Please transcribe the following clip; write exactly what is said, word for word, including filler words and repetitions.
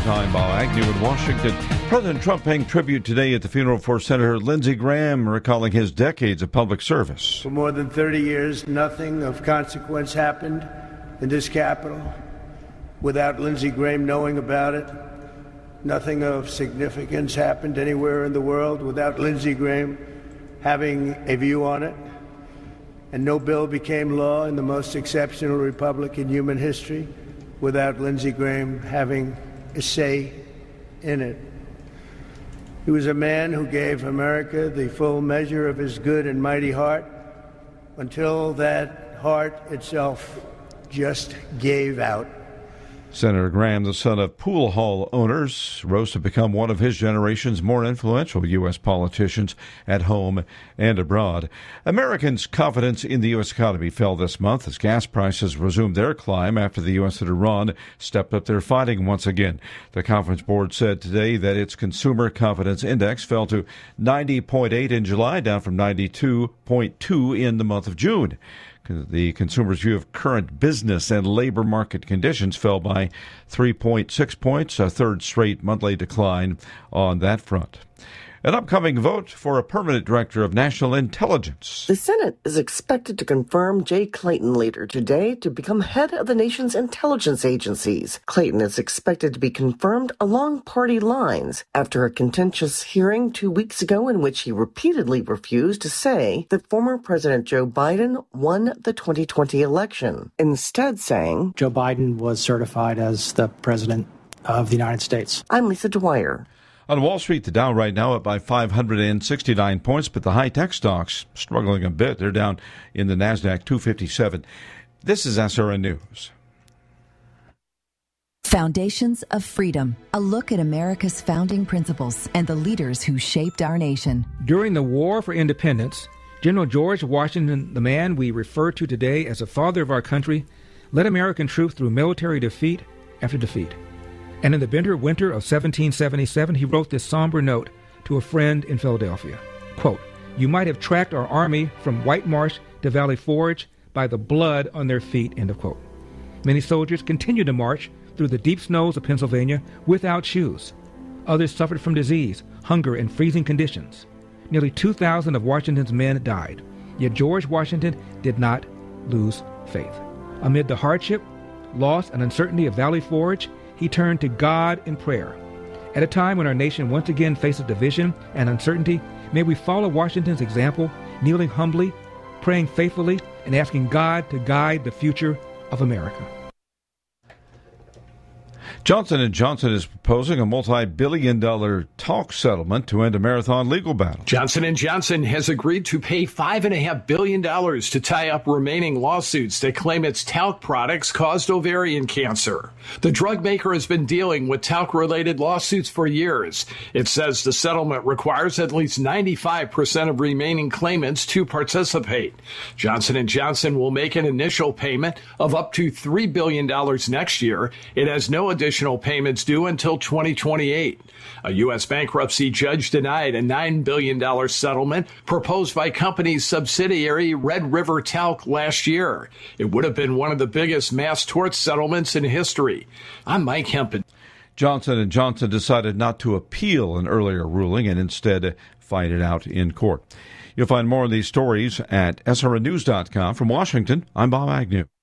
I'm Bob Agnew in Washington. President Trump paying tribute today at the funeral for Senator Lindsey Graham, recalling his decades of public service. For more than thirty years, nothing of consequence happened in this Capitol without Lindsey Graham knowing about it. Nothing of significance happened anywhere in the world without Lindsey Graham having a view on it. And no bill became law in the most exceptional republic in human history without Lindsey Graham having a say in it. He was a man who gave America the full measure of his good and mighty heart until that heart itself just gave out. Senator Graham, the son of pool hall owners, rose to become one of his generation's more influential U S politicians at home and abroad. Americans' confidence in the U S economy fell this month as gas prices resumed their climb after the U S and Iran stepped up their fighting once again. The Conference Board said today that its consumer confidence index fell to ninety point eight in July, down from ninety-two point two in the month of June. The consumer's view of current business and labor market conditions fell by three point six points, a third straight monthly decline on that front. An upcoming vote for a permanent director of national intelligence. The Senate is expected to confirm Jay Clayton later today to become head of the nation's intelligence agencies. Clayton is expected to be confirmed along party lines after a contentious hearing two weeks ago in which he repeatedly refused to say that former President Joe Biden won the twenty twenty election, instead saying Joe Biden was certified as the president of the United States. I'm Lisa Dwyer. On Wall Street, the Dow right now up by five hundred sixty-nine points, but the high-tech stocks struggling a bit. They're down in the NASDAQ two fifty-seven. This is S R N News. Foundations of Freedom, a look at America's founding principles and the leaders who shaped our nation. During the War for Independence, General George Washington, the man we refer to today as the father of our country, led American troops through military defeat after defeat. And in the bitter winter of seventeen seventy-seven, he wrote this somber note to a friend in Philadelphia. Quote, "You might have tracked our army from White Marsh to Valley Forge by the blood on their feet," end of quote. Many soldiers continued to march through the deep snows of Pennsylvania without shoes. Others suffered from disease, hunger, and freezing conditions. Nearly two thousand of Washington's men died. Yet George Washington did not lose faith. Amid the hardship, loss, and uncertainty of Valley Forge, he turned to God in prayer. At a time when our nation once again faces division and uncertainty, may we follow Washington's example, kneeling humbly, praying faithfully, and asking God to guide the future of America. Johnson and Johnson is proposing a multi-billion dollar talc settlement to end a marathon legal battle. Johnson and Johnson has agreed to pay five point five billion dollars to tie up remaining lawsuits that claim its talc products caused ovarian cancer. The drug maker has been dealing with talc-related lawsuits for years. It says the settlement requires at least ninety-five percent of remaining claimants to participate. Johnson and Johnson will make an initial payment of up to three billion dollars next year. It has no additional Additional payments due until twenty twenty-eight. A U S bankruptcy judge denied a nine billion dollars settlement proposed by company's subsidiary Red River Talc last year. It would have been one of the biggest mass tort settlements in history. I'm Mike Hempen. Johnson and Johnson decided not to appeal an earlier ruling and instead fight it out in court. You'll find more of these stories at S R N news dot com. From Washington, I'm Bob Agnew.